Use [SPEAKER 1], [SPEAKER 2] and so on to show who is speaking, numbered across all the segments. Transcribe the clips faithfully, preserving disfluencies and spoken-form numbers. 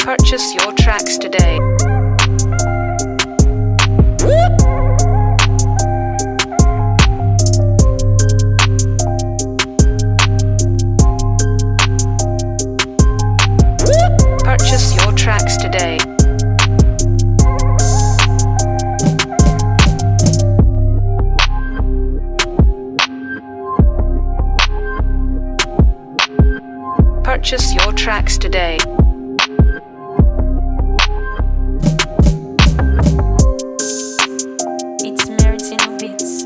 [SPEAKER 1] Purchase your tracks today. Purchase your tracks today. Purchase your tracks today.
[SPEAKER 2] It's Meritino Beats.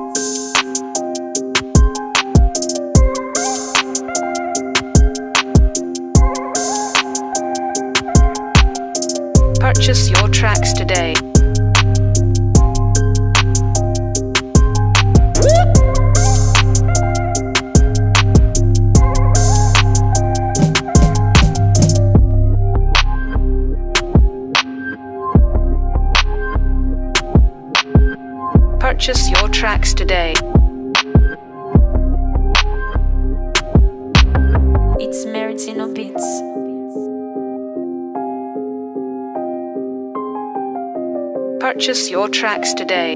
[SPEAKER 1] Purchase your tracks today. Purchase your tracks today.
[SPEAKER 2] It's Meritino Beats.
[SPEAKER 1] Purchase your tracks today.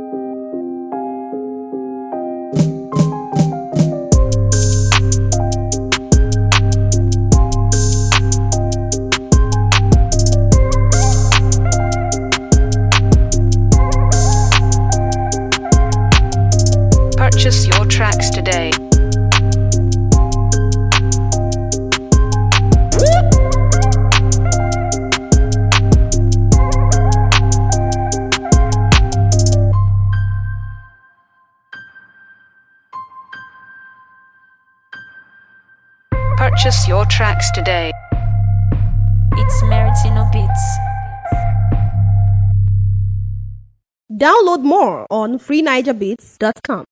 [SPEAKER 1] Purchase your tracks today. Purchase your tracks today.
[SPEAKER 2] It's Meritino Beats.
[SPEAKER 3] Download more on free niger beats dot com.